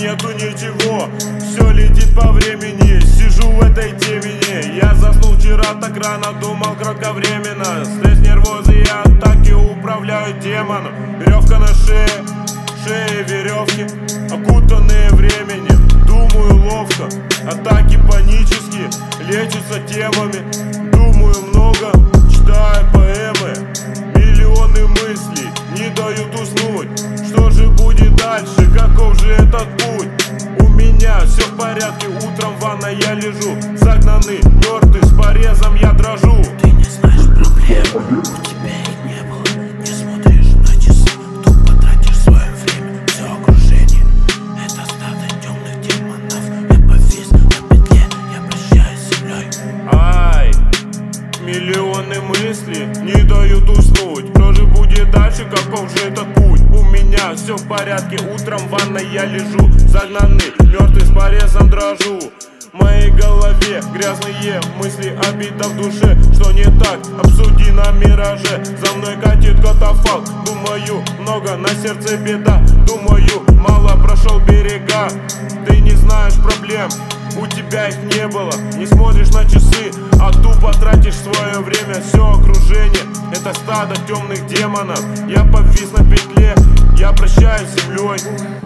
нету ничего, все летит по времени, сижу в этой темени. Я заснул вчера так рано, думал кратковременно. Стресс, нервозы и атаки управляют демоном. Веревка на шее веревки, окутанные временем. Думаю ловко, атаки панические, лечатся темами. Думаю много, читаю поэмы. Миллионы мыслей не дают уснуть. Что же будет дальше, каков же этот путь? У меня все в порядке, утром в ванной я лежу. Загнанный, мертвый, с порезом я дрожу. Ты не знаешь проблем, у тебя их не было. Не смотришь на часы, тупо тратишь свое время. Все окружение, это стадо темных демонов. Я повис на петле, я прощаюсь с землей. Ай, миллионы мыслей не дают уснуть. Что же будет дальше, каков же этот путь? У меня все в порядке, утром в ванной я лежу. Загнанный, мертвый, с порезом дрожу. В моей голове грязные мысли, обида в душе. Что не так, обсуди на мираже. За мной катит катафалк. Думаю, много, на сердце беда. Думаю, мало прошел берега. Ты не знаешь проблем, у тебя их не было. Не смотришь на часы, а тупо тратишь свое время. Все окружение, это стадо темных демонов. Я повис на петле, я прощаюсь с землей.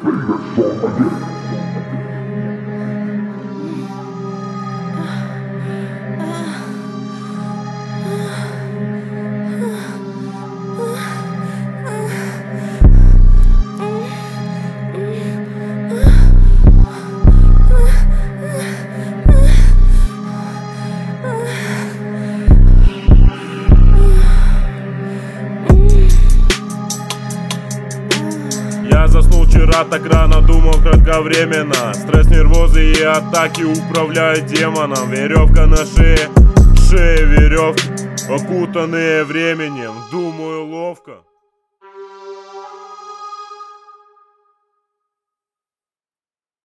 Я заснул вчера так рано, думал кратковременно. Стресс, нервозы и атаки управляют демоном. Веревка на шее веревки, окутанные временем. Думаю ловко.